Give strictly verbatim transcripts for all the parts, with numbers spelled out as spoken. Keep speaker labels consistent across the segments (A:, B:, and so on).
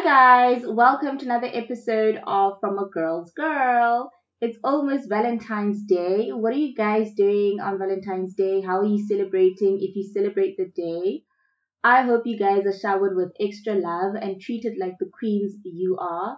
A: guys, welcome to another episode of From a Girl's Girl. It's almost Valentine's Day. What are you guys doing on Valentine's Day? How are you celebrating if you celebrate the day? I hope you guys are showered with extra love and treated like the queens you are.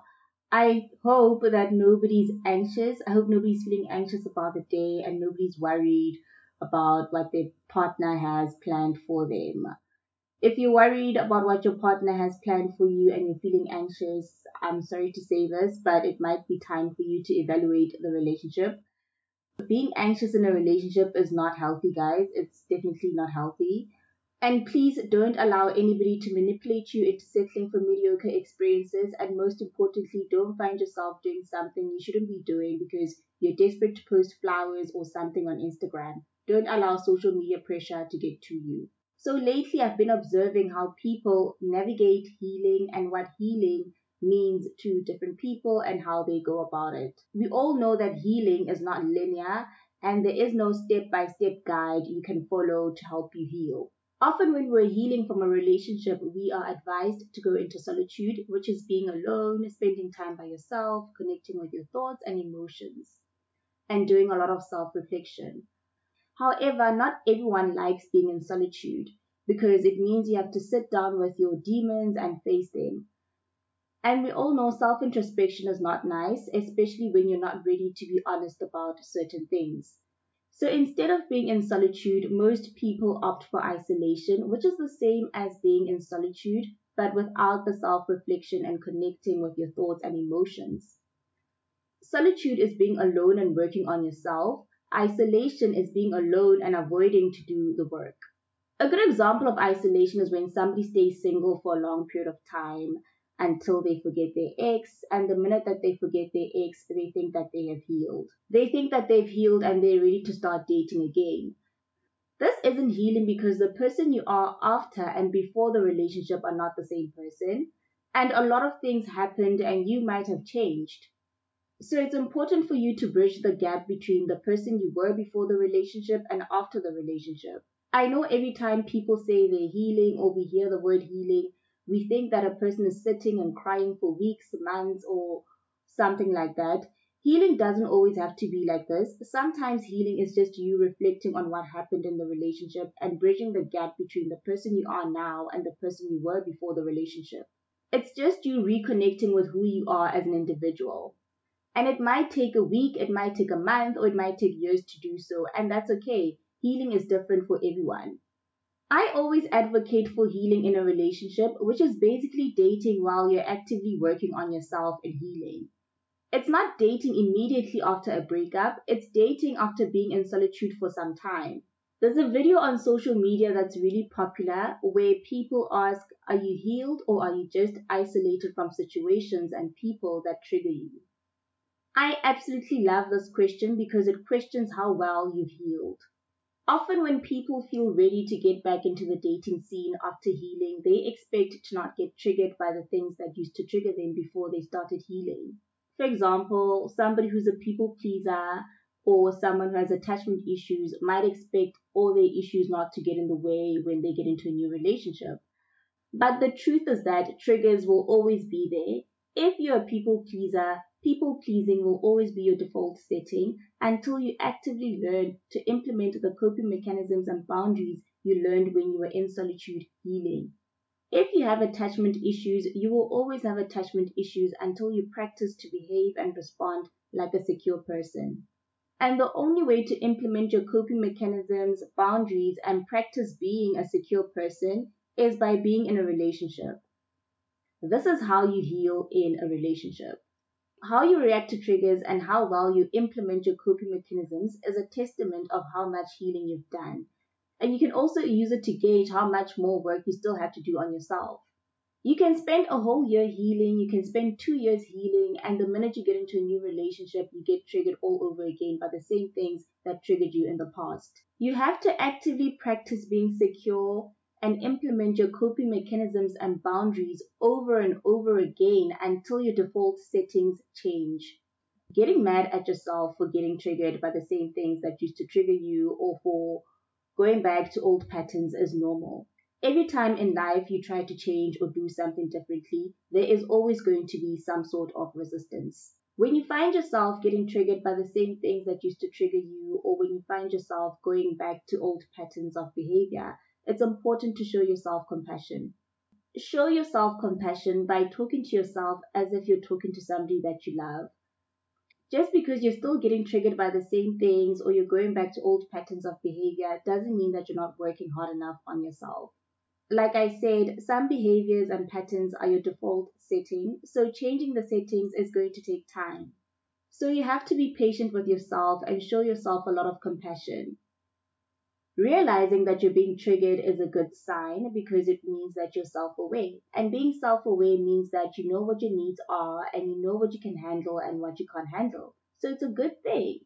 A: I hope that nobody's anxious. I hope nobody's feeling anxious about the day and nobody's worried about what their partner has planned for them. If you're worried about what your partner has planned for you and you're feeling anxious, I'm sorry to say this, but it might be time for you to evaluate the relationship. Being anxious in a relationship is not healthy, guys. It's definitely not healthy. And please don't allow anybody to manipulate you into settling for mediocre experiences. And most importantly, don't find yourself doing something you shouldn't be doing because you're desperate to post flowers or something on Instagram. Don't allow social media pressure to get to you. So lately, I've been observing how people navigate healing and what healing means to different people and how they go about it. We all know that healing is not linear and there is no step by step guide you can follow to help you heal. Often, when we're healing from a relationship, we are advised to go into solitude, which is being alone, spending time by yourself, connecting with your thoughts and emotions, and doing a lot of self reflection. However, not everyone likes being in solitude because it means you have to sit down with your demons and face them. And we all know self introspection is not nice, especially when you're not ready to be honest about certain things. So instead of being in solitude, most people opt for isolation, which is the same as being in solitude, but without the self reflection and connecting with your thoughts and emotions. Solitude is being alone and working on yourself. Isolation is being alone and avoiding to do the work. A good example of isolation is when somebody stays single for a long period of time until they forget their ex, and the minute that they forget their ex, they think that they have healed. They think that they've healed and they're ready to start dating again. This isn't healing because the person you are after and before the relationship are not the same person, and a lot of things happened and you might have changed. So it's important for you to bridge the gap between the person you were before the relationship and after the relationship. I know every time people say they're healing or we hear the word healing, we think that a person is sitting and crying for weeks, months, or something like that. Healing doesn't always have to be like this. Sometimes healing is just you reflecting on what happened in the relationship and bridging the gap between the person you are now and the person you were before the relationship. It's just you reconnecting with who you are as an individual. And it might take a week, it might take a month, or it might take years to do so, and that's okay. Healing is different for everyone. I always advocate for healing in a relationship, which is basically dating while you're actively working on yourself and healing. It's not dating immediately after a breakup, it's dating after being in solitude for some time. There's a video on social media that's really popular where people ask, are you healed or are you just isolated from situations and people that trigger you? I absolutely love this question because it questions how well you've healed. Often when people feel ready to get back into the dating scene after healing, they expect to not get triggered by the things that used to trigger them before they started healing. For example, somebody who's a people pleaser or someone who has attachment issues might expect all their issues not to get in the way when they get into a new relationship. But the truth is that triggers will always be there. If you're a people pleaser, people pleasing will always be your default setting until you actively learn to implement the coping mechanisms and boundaries you learned when you were in solitude healing. If you have attachment issues, you will always have attachment issues until you practice to behave and respond like a secure person. And the only way to implement your coping mechanisms, boundaries, and practice being a secure person is by being in a relationship. This is how you heal in a relationship. How you react to triggers and how well you implement your coping mechanisms is a testament of how much healing you've done. And you can also use it to gauge how much more work you still have to do on yourself. You can spend a whole year healing, you can spend two years healing, and the minute you get into a new relationship, you get triggered all over again by the same things that triggered you in the past. You have to actively practice being secure and implement your coping mechanisms and boundaries over and over again until your default settings change. Getting mad at yourself for getting triggered by the same things that used to trigger you or for going back to old patterns is normal. Every time in life you try to change or do something differently, there is always going to be some sort of resistance. When you find yourself getting triggered by the same things that used to trigger you, or when you find yourself going back to old patterns of behavior, it's important to show yourself compassion. Show yourself compassion by talking to yourself as if you're talking to somebody that you love. Just because you're still getting triggered by the same things or you're going back to old patterns of behavior doesn't mean that you're not working hard enough on yourself. Like I said, some behaviors and patterns are your default setting, so changing the settings is going to take time. So you have to be patient with yourself and show yourself a lot of compassion. Realizing that you're being triggered is a good sign because it means that you're self-aware. And being self-aware means that you know what your needs are and you know what you can handle and what you can't handle. So it's a good thing.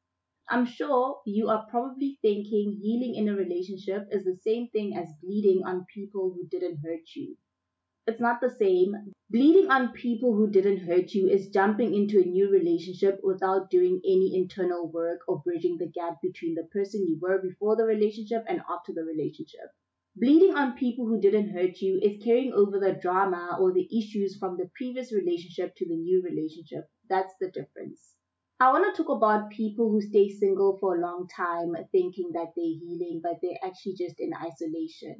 A: I'm sure you are probably thinking healing in a relationship is the same thing as bleeding on people who didn't hurt you. It's not the same. Bleeding on people who didn't hurt you is jumping into a new relationship without doing any internal work or bridging the gap between the person you were before the relationship and after the relationship. Bleeding on people who didn't hurt you is carrying over the drama or the issues from the previous relationship to the new relationship. That's the difference. I want to talk about people who stay single for a long time thinking that they're healing, but they're actually just in isolation.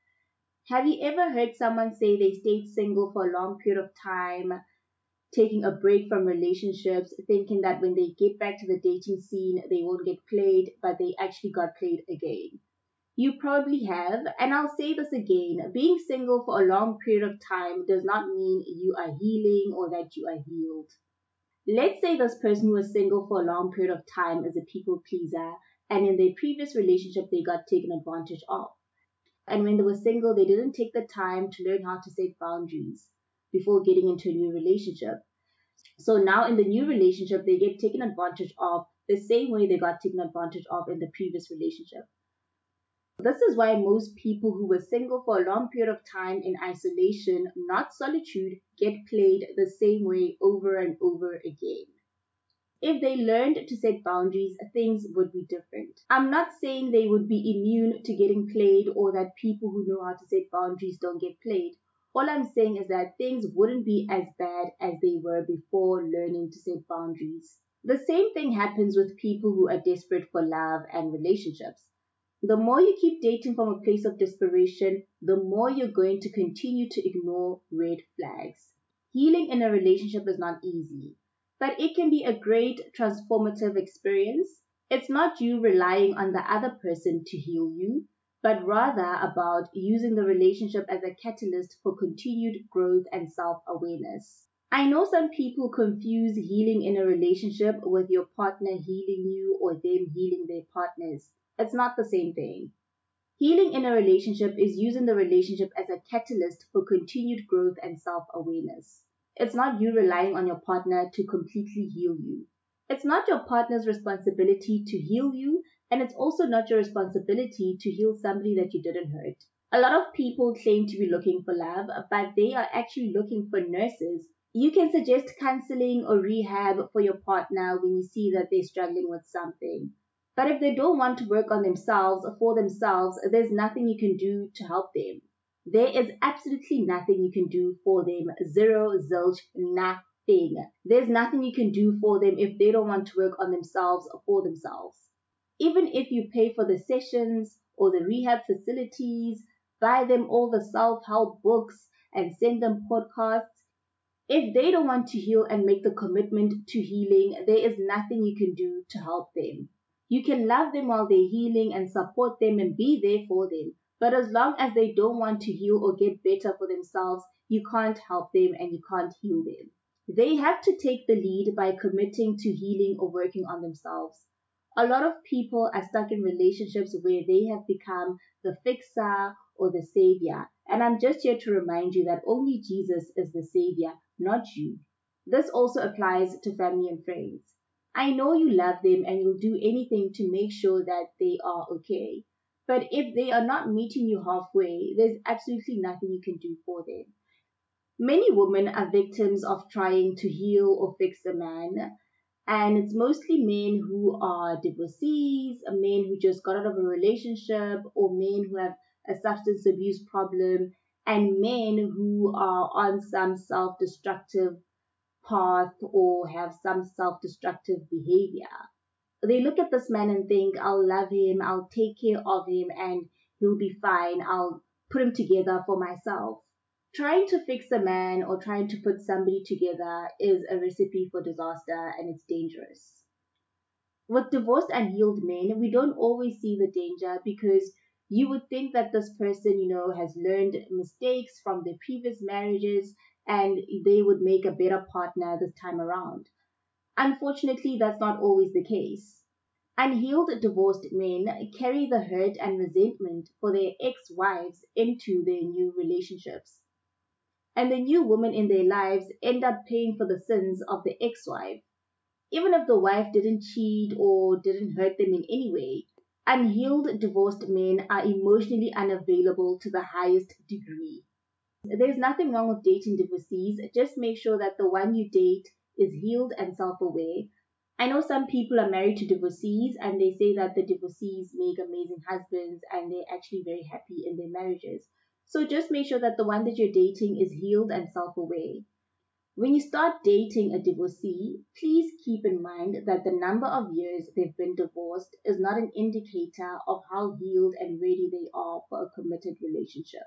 A: Have you ever heard someone say they stayed single for a long period of time, taking a break from relationships, thinking that when they get back to the dating scene, they won't get played, but they actually got played again? You probably have, and I'll say this again, being single for a long period of time does not mean you are healing or that you are healed. Let's say this person who was single for a long period of time is a people pleaser, and in their previous relationship they got taken advantage of. And when they were single, they didn't take the time to learn how to set boundaries before getting into a new relationship. So now in the new relationship, they get taken advantage of the same way they got taken advantage of in the previous relationship. This is why most people who were single for a long period of time in isolation, not solitude, get played the same way over and over again. If they learned to set boundaries, things would be different. I'm not saying they would be immune to getting played or that people who know how to set boundaries don't get played. All I'm saying is that things wouldn't be as bad as they were before learning to set boundaries. The same thing happens with people who are desperate for love and relationships. The more you keep dating from a place of desperation, the more you're going to continue to ignore red flags. Healing in a relationship is not easy, but it can be a great transformative experience. It's not you relying on the other person to heal you, but rather about using the relationship as a catalyst for continued growth and self-awareness. I know some people confuse healing in a relationship with your partner healing you or them healing their partners. It's not the same thing. Healing in a relationship is using the relationship as a catalyst for continued growth and self-awareness. It's not you relying on your partner to completely heal you. It's not your partner's responsibility to heal you, and it's also not your responsibility to heal somebody that you didn't hurt. A lot of people claim to be looking for love, but they are actually looking for nurses. You can suggest counseling or rehab for your partner when you see that they're struggling with something. But if they don't want to work on themselves or for themselves, there's nothing you can do to help them. There is absolutely nothing you can do for them. Zero, zilch, nothing. There's nothing you can do for them if they don't want to work on themselves or for themselves. Even if you pay for the sessions or the rehab facilities, buy them all the self-help books and send them podcasts, if they don't want to heal and make the commitment to healing, there is nothing you can do to help them. You can love them while they're healing and support them and be there for them. But as long as they don't want to heal or get better for themselves, you can't help them and you can't heal them. They have to take the lead by committing to healing or working on themselves. A lot of people are stuck in relationships where they have become the fixer or the savior. And I'm just here to remind you that only Jesus is the savior, not you. This also applies to family and friends. I know you love them and you'll do anything to make sure that they are okay. But if they are not meeting you halfway, there's absolutely nothing you can do for them. Many women are victims of trying to heal or fix a man. And it's mostly men who are divorcees, men who just got out of a relationship, or men who have a substance abuse problem, and men who are on some self-destructive path or have some self-destructive behavior. They look at this man and think, I'll love him, I'll take care of him, and he'll be fine. I'll put him together for myself. Trying to fix a man or trying to put somebody together is a recipe for disaster, and it's dangerous. With divorced and healed men, we don't always see the danger because you would think that this person, you know, has learned mistakes from their previous marriages and they would make a better partner this time around. Unfortunately, that's not always the case. Unhealed divorced men carry the hurt and resentment for their ex-wives into their new relationships. And the new women in their lives end up paying for the sins of the ex-wife. Even if the wife didn't cheat or didn't hurt them in any way, unhealed divorced men are emotionally unavailable to the highest degree. There's nothing wrong with dating divorcees, just make sure that the one you date is healed and self-aware. I know some people are married to divorcees and they say that the divorcees make amazing husbands and they're actually very happy in their marriages. So just make sure that the one that you're dating is healed and self-aware. When you start dating a divorcee, please keep in mind that the number of years they've been divorced is not an indicator of how healed and ready they are for a committed relationship.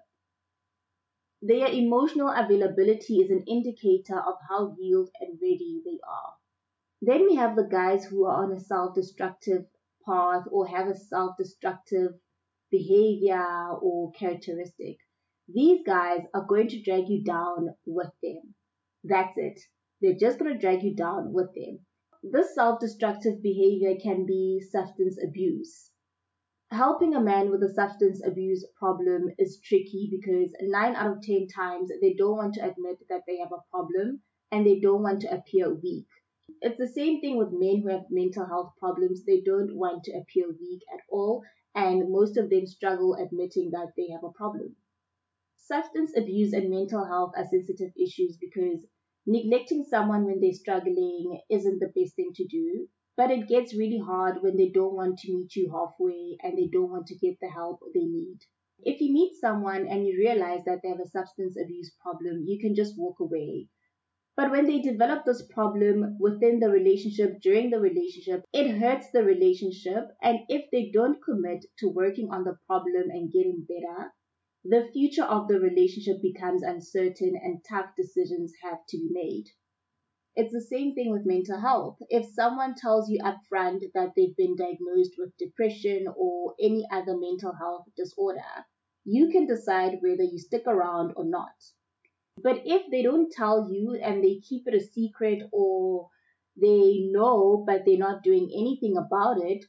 A: Their emotional availability is an indicator of how healed and ready they are. Then we have the guys who are on a self-destructive path or have a self-destructive behavior or characteristic. These guys are going to drag you down with them. That's it. They're just going to drag you down with them. This self-destructive behavior can be substance abuse. Helping a man with a substance abuse problem is tricky because nine out of ten times they don't want to admit that they have a problem and they don't want to appear weak. It's the same thing with men who have mental health problems. They don't want to appear weak at all, and most of them struggle admitting that they have a problem. Substance abuse and mental health are sensitive issues because neglecting someone when they're struggling isn't the best thing to do, but it gets really hard when they don't want to meet you halfway and they don't want to get the help they need. If you meet someone and you realize that they have a substance abuse problem, you can just walk away. But when they develop this problem within the relationship, during the relationship, it hurts the relationship, and if they don't commit to working on the problem and getting better, the future of the relationship becomes uncertain and tough decisions have to be made. It's the same thing with mental health. If someone tells you upfront that they've been diagnosed with depression or any other mental health disorder, you can decide whether you stick around or not. But if they don't tell you and they keep it a secret, or they know but they're not doing anything about it,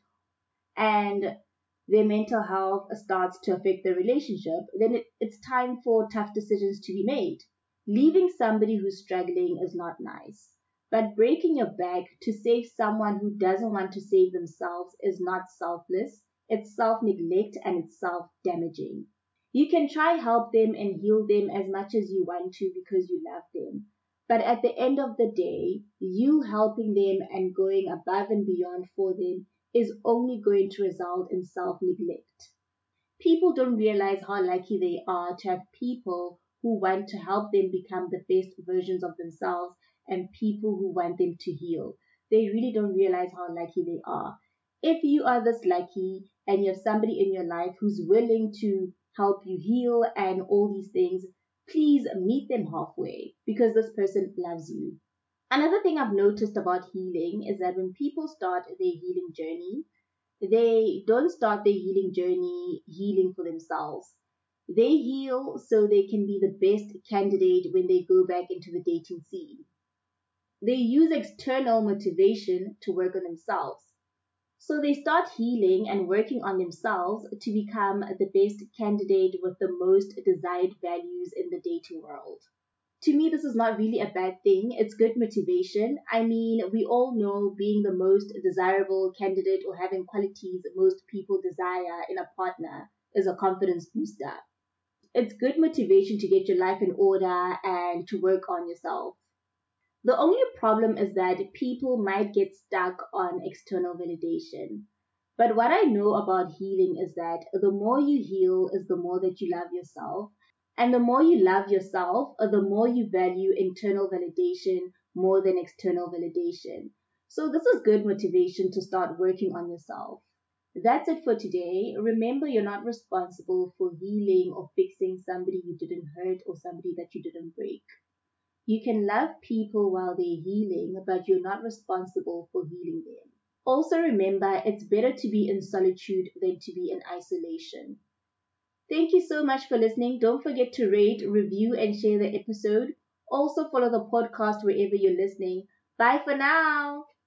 A: and their mental health starts to affect the relationship, then it, it's time for tough decisions to be made. Leaving somebody who's struggling is not nice, but breaking your back to save someone who doesn't want to save themselves is not selfless, it's self-neglect and it's self-damaging. You can try help them and heal them as much as you want to because you love them. But at the end of the day, you helping them and going above and beyond for them is only going to result in self-neglect. People don't realize how lucky they are to have people who want to help them become the best versions of themselves and people who want them to heal. They really don't realize how lucky they are. If you are this lucky and you have somebody in your life who's willing to help you heal and all these things, please meet them halfway because this person loves you. Another thing I've noticed about healing is that when people start their healing journey, they don't start their healing journey healing for themselves. They heal so they can be the best candidate when they go back into the dating scene. They use external motivation to work on themselves. So they start healing and working on themselves to become the best candidate with the most desired values in the dating world. To me, this is not really a bad thing. It's good motivation. I mean, we all know being the most desirable candidate or having qualities most people desire in a partner is a confidence booster. It's good motivation to get your life in order and to work on yourself. The only problem is that people might get stuck on external validation. But what I know about healing is that the more you heal is the more that you love yourself. And the more you love yourself, uh, the more you value internal validation more than external validation. So this is good motivation to start working on yourself. That's it for today. Remember, you're not responsible for healing or fixing somebody you didn't hurt or somebody that you didn't break. You can love people while they're healing, but you're not responsible for healing them. Also remember, it's better to be in solitude than to be in isolation. Thank you so much for listening. Don't forget to rate, review, and share the episode. Also follow the podcast wherever you're listening. Bye for now.